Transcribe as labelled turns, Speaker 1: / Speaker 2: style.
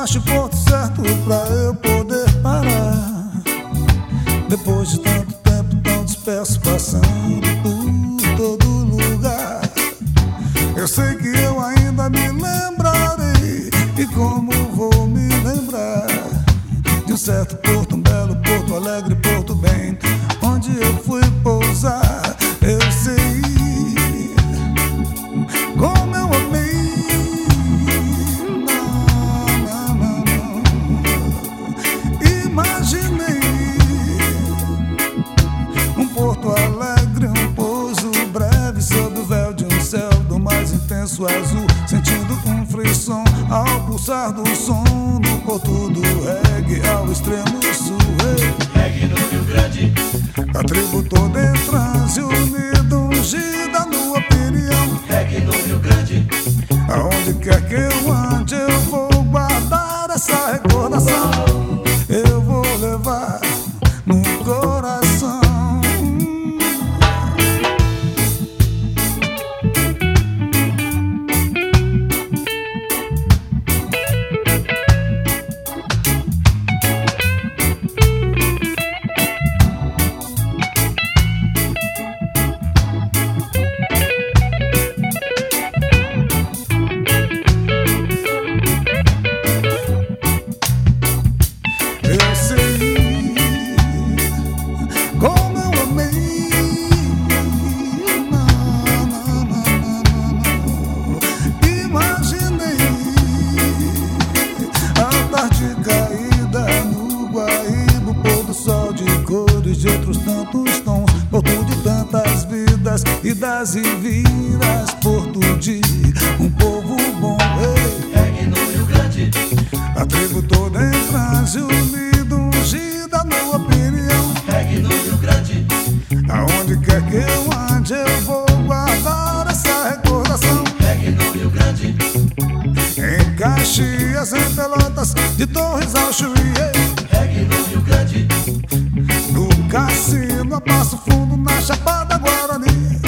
Speaker 1: acho o ponto certo pra eu poder parar. Depois de tanto tempo tão disperso, passando por todo lugar, eu sei que eu ainda me lembrarei. E como vou me lembrar de um certo porto, um belo Porto Alegre, Porto Bem, onde eu fui pousar. Eu sei como eu amei. Não, não, não. Imaginei um Porto Alegre, um pouso breve sob o véu de um céu do mais intenso azul, sentindo um frisson ao pulsar do som no porto do reggae ao extremo sul.
Speaker 2: Reggae no Rio Grande,
Speaker 1: A tribo toda em transe, unida, ungida no opinião.
Speaker 2: reggae no Rio Grande,
Speaker 1: Aonde quer que eu ande, eu vou guardar essa recordação. Eu vou levar no coração. Eu sei como eu amei. Não, não, não, não. Imaginei a tarde caída no Guaíba, pôr do sol de cores de outros tantos tons, porto de tantas vidas, idas e viras, porto de um povo bom. Ei.
Speaker 2: reggae no Rio Grande,
Speaker 1: A tribo toda em transe, unida, ungida no opinião.
Speaker 2: reggae no Rio Grande,
Speaker 1: Aonde quer que eu ande, eu vou guardar essa recordação.
Speaker 2: reggae no Rio Grande,
Speaker 1: Em Caxias, em Pelotas, de Torres ao Chuí,
Speaker 2: reggae no Rio Grande,
Speaker 1: no cassino, a Passo Fundo, na Chapada Guarani.